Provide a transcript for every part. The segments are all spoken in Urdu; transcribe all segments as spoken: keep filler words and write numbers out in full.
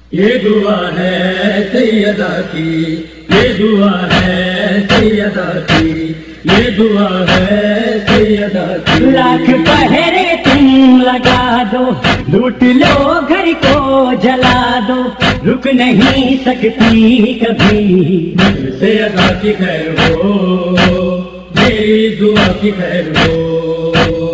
یہ دعا ہے سیدہ کی، یہ دعا ہے سیدہ کی، یہ دعا ہے سیدہ کی۔ لاکھ پہرے تم لگا دو، لوٹ لو گھر کو جلا دو، رک نہیں سکتی کبھی سیدہ کی خیر ہو، میری دعا کی خیر ہو،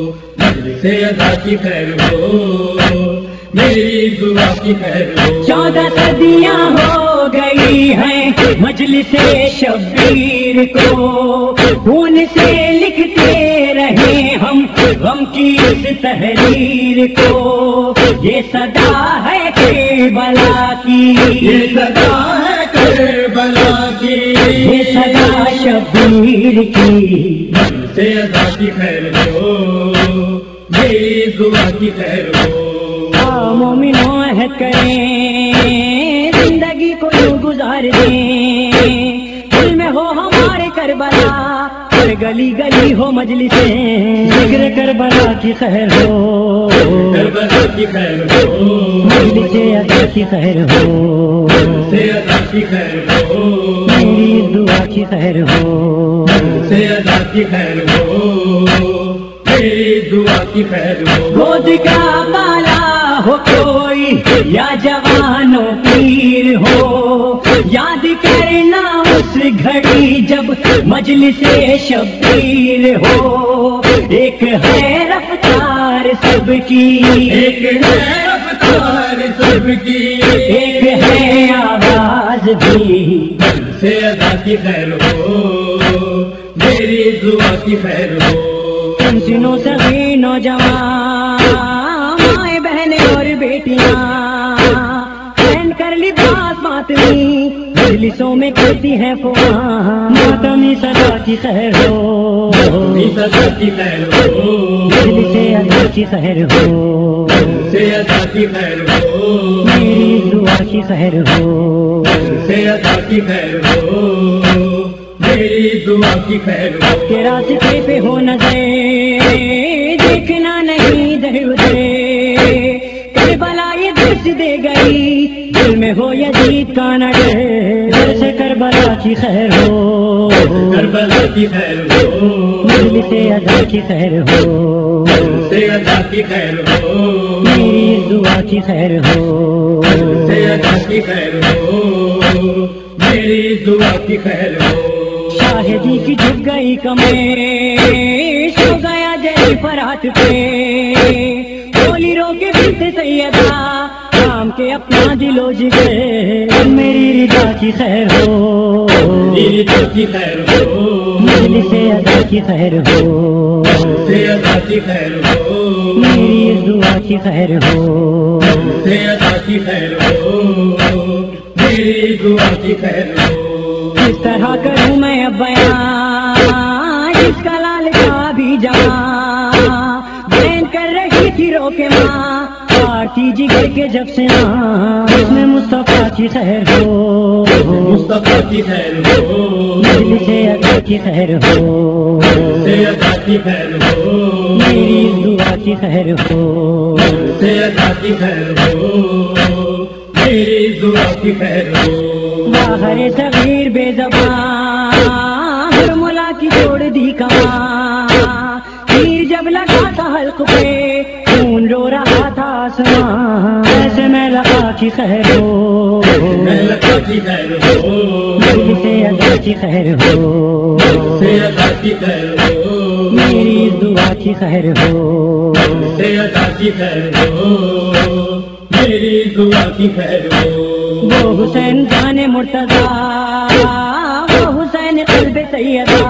سیدہ کی خیر ہو، میری دعا کی خیر ہو۔ چودہ صدیاں ہو گئی ہیں مجلس شبیر کو، خون سے لکھتے رہے ہم غم کی اس تحریر کو، یہ صدا ہے کربلا کی، یہ صدا ہے کربلا کی، یہ صدا شبیر کی، سیدہ کی خیر ہو، میری دعا کی خیر ہو۔ مومنوں عہد کریں زندگی کو یوں گزار دیں، دل میں ہو ہمارے کربلا، ہر گلی گلی ہو مجلسیں، ذکر کربلا کی خیر ہو، کربلا کی خیر ہو، مجلس ادا کی خیر ہو، سیدہ کی خیر ہو، میری دعا کی خیر ہو، سیدہ کی خیر ہو، میری دعا کی خیر ہو۔ گود کا بالا ہو کوئی یا جوانوں پیر ہو، یاد کرنا اس گھڑی جب مجلس شبیر ہو، ایک ہے رفتار سب کی، ایک ہے رفتار سب کی، ایک ہے آواز بھی، سیدہ کی خیر ہو، میری دعا کی خیر ہو۔ سنو سبھی نوجوان مائیں بہنیں اور بیٹیاں، پہن کر لباس ماتمی مجلسوں میں کرتی ہیں فغاں، ماتمی صدا کی خیر ہو، صدا کی خیر ہو، مجلس ادا کی خیر ہو، سیدہ کی خیر ہو، میری دعا کی خیر ہو، سیدہ کی خیر ہو، میری دعا کی خیر ہو۔ کہ راستے پہ ہو نظر دیکھنا نہیں در ادھر، کربلا یہ درس دے گئی، دل میں ہو یزید کا نہ ڈر، در سے کربلا کی خیر ہو، کربلا کی خیر ہو، مجلس ادا کی خیر ہو، سیدہ کی خیر ہو، میری دعا کی خیر ہو، سیدہ کی خیر ہو، میری دعا کی خیر ہو۔ شاہدی کی جھک گئی کمیش ہو گیا جری فرات پہ، بولی رو کے بنت سیدہ کام کے اپنا دل و جگر، میری رضا کی خیر ہو، میری رضا کی خیر ہو، مجلس ادا کی خیر ہو، سیدہ کی خیر ہو، میری دعا کی خیر ہو، سیدہ کی خیر ہو، میری دعا کی خیر ہو۔ کس طرح کروں میں اب بیان جس کا لال کا بھی جہاں، بہن کر رہی تھی رو کے ماں آرتی جگر کے جب سے ماں، اس میں مصطفیٰ کی خیر ہو، مصطفیٰ کی خیر ہو، مجلس ادا کی خیر ہو، سیدہ کی خیر ہو، میری دعا کی خیر ہو، سیدہ کی خیر ہو، میری دعا کی خیر ہو۔ باہر صغیر بے زبان ہرملا کی توڑ دی کماں، تیر جب لگا تھا حلق پہ خون رو رہا تھا آسمان، ایسے میں لقا کی خیر ہو، میں لقا کی خیر ہو، مجلس ادا کی خیر ہو، سیدہ کی خیر ہو، میری دعا کی خیر ہو، سیدہ کی خیر ہو، میری دعا کی خیر ہو۔ وہ حسین جان مرتضیٰ وہ حسین قلب سیدہ،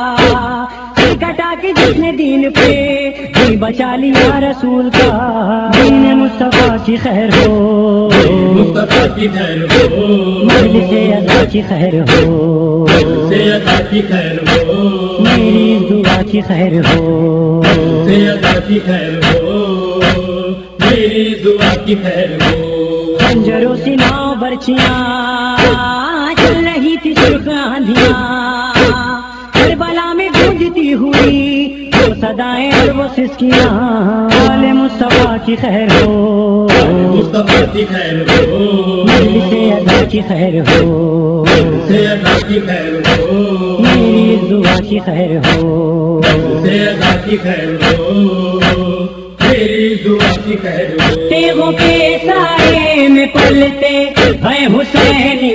سر کٹا کے جس نے دین پہ دل بچا لیا رسول کا، دین مصطفیٰ کی خیر ہو، مصطفیٰ کی خیر ہو، مجلس ادا کی خیر ہو، سیدہ کی خیر ہو، میری دعا کی خیر ہو، سیدہ کی خیر ہو، میری دعا کی خیر ہو۔ خنجروں سیناؤ برچیاں چل رہی تھی سرخ آندھیاں، کربلا میں گونجتی ہوئی وہ صدائیں اور وہ سسکیاں آل مصطفیٰ کی خیر ہو، مصطفیٰ کی خیر ہو، مجلس ادا کی خیر ہو، سے ادا کی خیر ہو، میری دعا کی خیر ہو، سے ادا کی خیر ہو، میری دعا کی خیر ہو۔ تیغوں کے سائے میں پلتے ہیں حسینی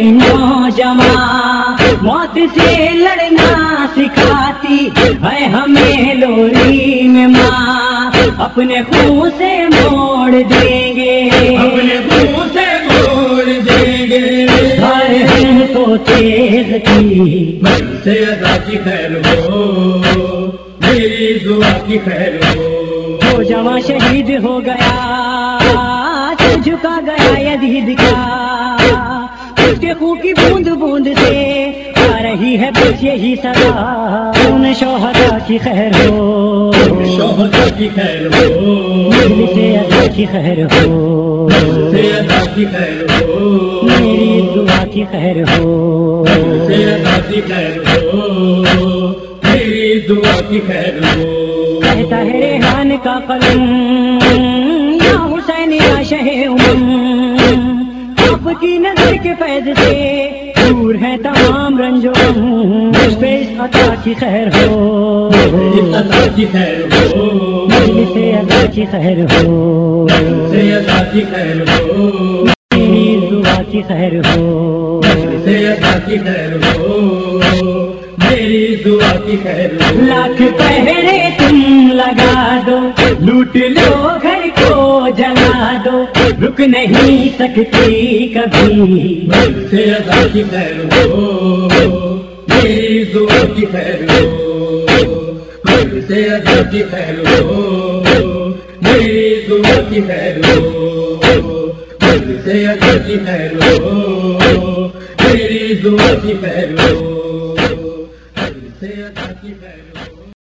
نوجوان، موت سے لڑنا سکھاتی ہے ہمیں لوری میں ماں، اپنے خون سے موڑ دیں گے، اپنے خون سے موڑ دیں گے، ہر ہم کو تیغ کی سے ادا کی خیر ہو، میری دعا کی خیر ہو۔ وہ جواں شہید ہو گیا، سر جھکا گیا یزید کا، اس کے خون کی بوند بوند سے آ رہی ہے بس یہی صدا، ان شہداء کی خیر ہو، شہداء کی خیر ہو، مجلس ادا کی خیر ہو، سے ادا کی خیر ہو، میری دعا کی خیر ہو، سے ادا کی خیر ہو، میری دعا کی خیر ہو۔ کہتا ہے ریحان کا قلم یا حسین یا شہ امم، آپ کی نظر کے فیض سے دور ہے تمام رنج و غم، مجھ پہ اس عطا کی خیر ہو، اس عطا کی خیر ہو، مجلس ادا کی خیر ہو، سے ادا کی خیر ہو، میری دعا کی خیر ہو، سے ادا کی خیر ہو، میری دعا کی خیر ہو۔ لاکھ پہرے تم لگا دو، لوٹ لو گھر کو جلا دو، رک نہیں سکتی کبھی، سے ادا کی خیر ہو، میری دعا کی خیر ہو، سے ادا کی خیر ہو، میری دعا کی خیر ہو، سے ادا کی خیر ہو، میری دعا کی خیر ہو، سے ادا کی خیر ہو۔